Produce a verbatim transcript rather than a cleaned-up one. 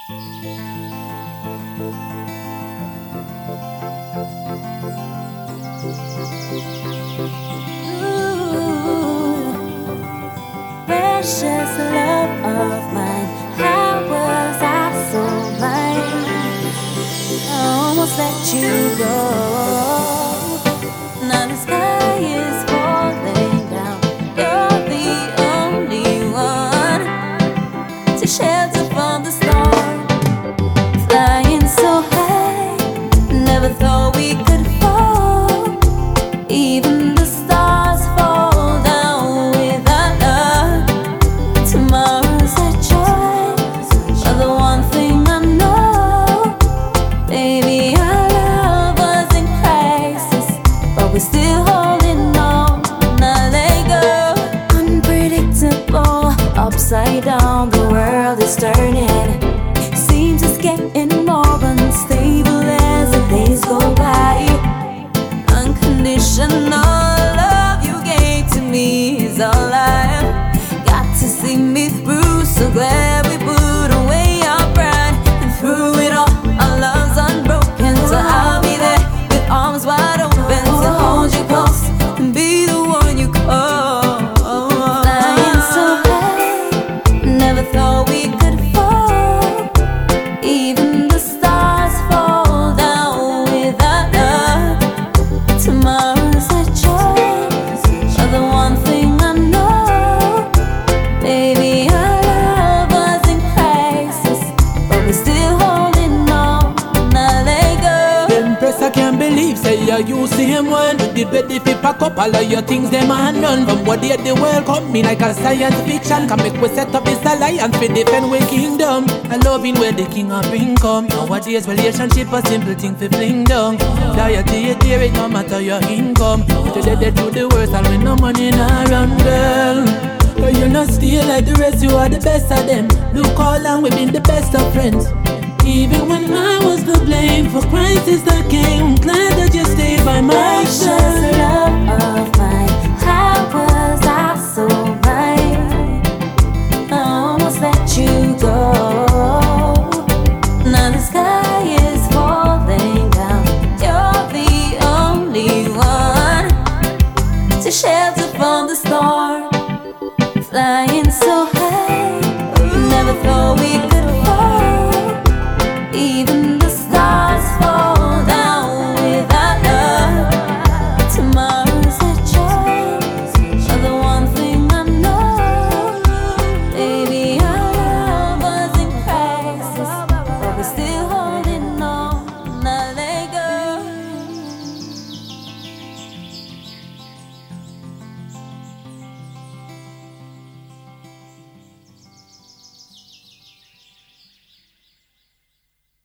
Precious love of mine, how was I so blind? I almost let you go. Now the sky is falling down. You're the only one to shelter from the storm. Flying so high, never thought we could fall. Even the stars fall down without us. Tomorrow's a choice, but the one thing I know, baby, our love was in crisis, but we're still holding on. Now let go. Unpredictable, upside down, the world is turning. Seems it's getting more unstable as the days go by. Unconditional love you gave to me is all I have. Got to see me through, so glad we put away our pride. And through it all, our love's unbroken. So I'll be there with arms wide open to hold you close and be the one you call. Flying so high, never thought we could fall. Even the stars fall down without us. Tomorrow's a choice, but the one thing I know, baby, our love was in crisis, but we're still holding on. Now let go. Empress, I can't believe, say yeah, you same one. You did ready fi pack up all of your things, them and none. From what day the world come me like a science fiction. Can make we set up this alliance fi defend we kingdom. I loving where the king of income. Nowadays relationship a simple thing fi fling down. Loyalty you tear it no matter your income. Today they do the worst and when no money nah run, girl. But you're not still like the rest, you are the best of them. Look how long we've been the best of friends. Even when I was to blame for crisis that came, I'm glad that you stayed by my Precious side. love of